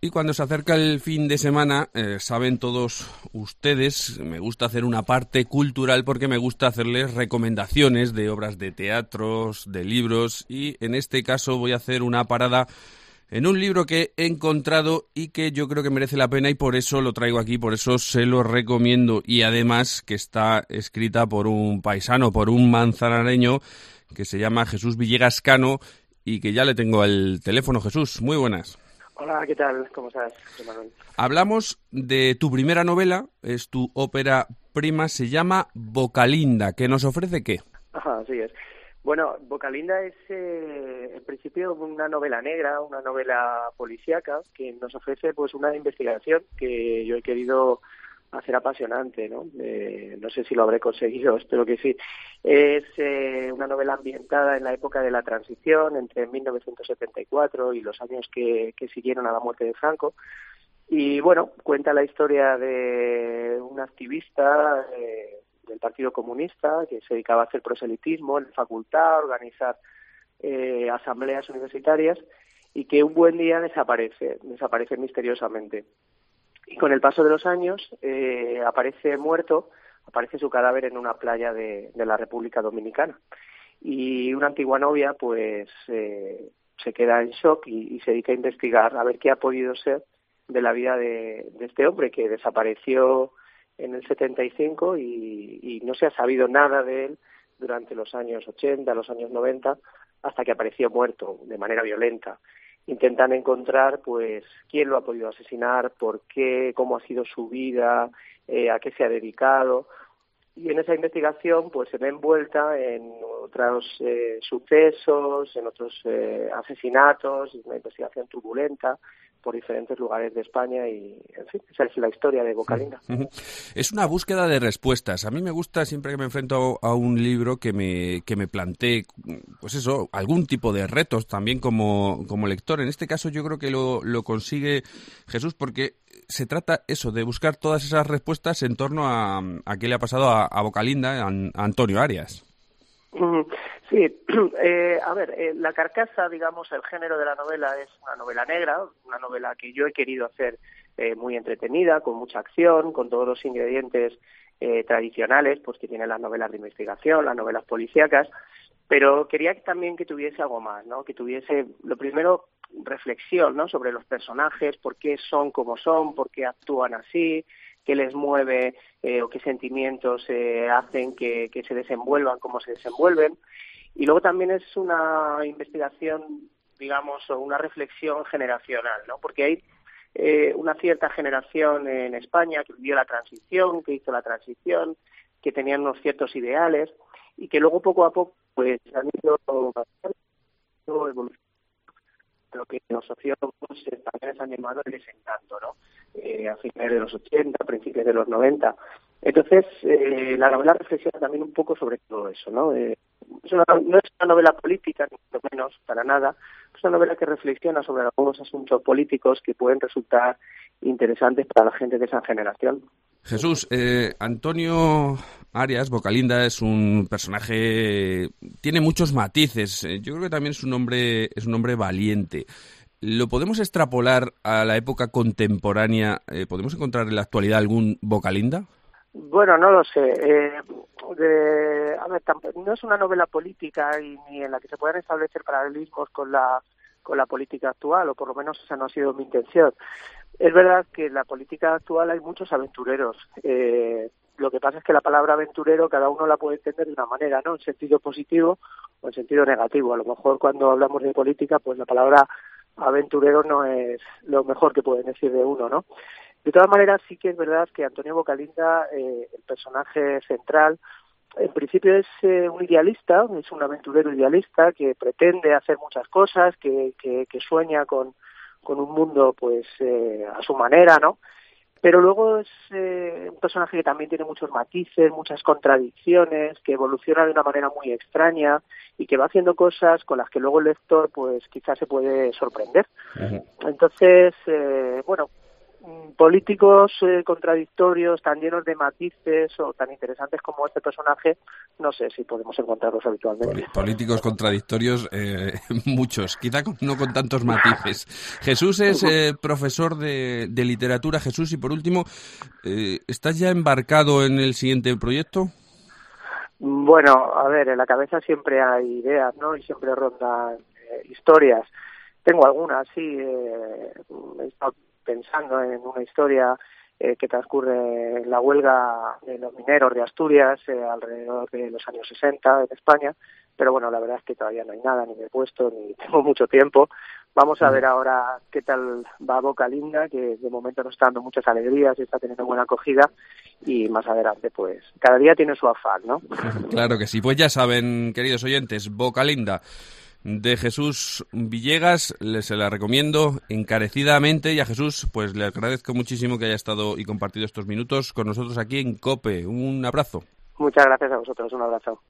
Y cuando se acerca el fin de semana, saben todos ustedes, me gusta hacer una parte cultural porque me gusta hacerles recomendaciones de obras de teatros, de libros, y en este caso voy a hacer una parada en un libro que he encontrado y que yo creo que merece la pena y por eso lo traigo aquí, por eso se lo recomiendo. Y además que está escrita por un paisano, por un manzanareño que se llama Jesús Villegas Cano y que ya le tengo al teléfono. Jesús, muy buenas. Hola, ¿qué tal? ¿Cómo estás, Manuel? Hablamos de tu primera novela, es tu ópera prima, se llama Bocalinda, ¿que nos ofrece qué? Ajá, así es. Bueno, Bocalinda es en principio una novela negra, una novela policíaca que nos ofrece pues una investigación que yo he querido hacer apasionante, ¿no? No sé si lo habré conseguido, espero que sí. Es una novela ambientada en la época de la transición, entre 1974 y los años que siguieron a la muerte de Franco. Y bueno, cuenta la historia de un activista del Partido Comunista que se dedicaba a hacer proselitismo en la facultad, a organizar asambleas universitarias y que un buen día desaparece misteriosamente. Y con el paso de los años aparece muerto, aparece su cadáver en una playa de la República Dominicana. Y una antigua novia pues se queda en shock y se dedica a investigar a ver qué ha podido ser de la vida de este hombre que desapareció en el 75 y no se ha sabido nada de él durante los años 80, los años 90, hasta que apareció muerto de manera violenta. Intentan encontrar pues quién lo ha podido asesinar, por qué, cómo ha sido su vida, a qué se ha dedicado. Y en esa investigación pues se ve envuelta en otros sucesos, en otros asesinatos, una investigación turbulenta por diferentes lugares de España y, en fin, esa es la historia de Bocalinda. Es una búsqueda de respuestas. A mí me gusta siempre que me enfrento a un libro que me plantee, pues eso, algún tipo de retos también como lector. En este caso yo creo que lo consigue Jesús porque se trata eso, de buscar todas esas respuestas en torno a qué le ha pasado a Bocalinda, a Antonio Arias. Sí, a ver, la carcasa, digamos, el género de la novela es una novela negra, una novela que yo he querido hacer muy entretenida, con mucha acción, con todos los ingredientes tradicionales, pues que tienen las novelas de investigación, las novelas policíacas, pero quería también que tuviese algo más, ¿no? Que tuviese, lo primero, reflexión, ¿no? Sobre los personajes, por qué son como son, por qué actúan así, qué les mueve o qué sentimientos hacen que se desenvuelvan como se desenvuelven. Y luego también es una investigación, digamos, o una reflexión generacional, ¿no? Porque hay una cierta generación en España que vivió la transición, que hizo la transición, que tenían unos ciertos ideales y que luego poco a poco pues han ido evolucionando. Lo que los sociólogos también han llamado el desencanto, ¿no? A finales de los 80, principios de los 90. Entonces, la novela reflexiona también un poco sobre todo eso, ¿no? No es una novela política, ni mucho menos, para nada. Es una novela que reflexiona sobre algunos asuntos políticos que pueden resultar interesantes para la gente de esa generación. Jesús, Antonio Arias, Bocalinda, es un personaje, tiene muchos matices. Yo creo que también es un hombre valiente. ¿Lo podemos extrapolar a la época contemporánea? ¿Podemos encontrar en la actualidad algún Bocalinda? Bueno, no lo sé. A ver, no es una novela política y ni en la que se puedan establecer paralelismos con la política actual, o por lo menos esa no ha sido mi intención. Es verdad que en la política actual hay muchos aventureros. Lo que pasa es que la palabra aventurero cada uno la puede entender de una manera, ¿no? En sentido positivo o en sentido negativo. A lo mejor cuando hablamos de política, pues la palabra aventurero no es lo mejor que pueden decir de uno, ¿no? De todas maneras, sí que es verdad que Antonio Bocalinda, el personaje central, en principio es un idealista, es un aventurero idealista que pretende hacer muchas cosas, que sueña con un mundo pues a su manera, ¿no? Pero luego es un personaje que también tiene muchos matices, muchas contradicciones, que evoluciona de una manera muy extraña y que va haciendo cosas con las que luego el lector pues quizás se puede sorprender. Uh-huh. Entonces, bueno, políticos contradictorios, tan llenos de matices o tan interesantes como este personaje, no sé si podemos encontrarlos habitualmente. Políticos contradictorios, muchos, quizá no con tantos matices. Jesús es profesor de literatura. Jesús, y por último, ¿estás ya embarcado en el siguiente proyecto? Bueno, a ver, en la cabeza siempre hay ideas, ¿no? Y siempre rondan historias. Tengo algunas, sí. He estado pensando en una historia que transcurre en la huelga de los mineros de Asturias alrededor de los años 60 en España, pero bueno, la verdad es que todavía no hay nada, ni me he puesto, ni tengo mucho tiempo. Vamos a ver ahora qué tal va Bocalinda, que de momento nos está dando muchas alegrías y está teniendo buena acogida, y más adelante, pues, cada día tiene su afán, ¿no? Claro que sí. Pues ya saben, queridos oyentes, Bocalinda, de Jesús Villegas, se la recomiendo encarecidamente, y a Jesús pues le agradezco muchísimo que haya estado y compartido estos minutos con nosotros aquí en COPE. Un abrazo. Muchas gracias a vosotros, un abrazo.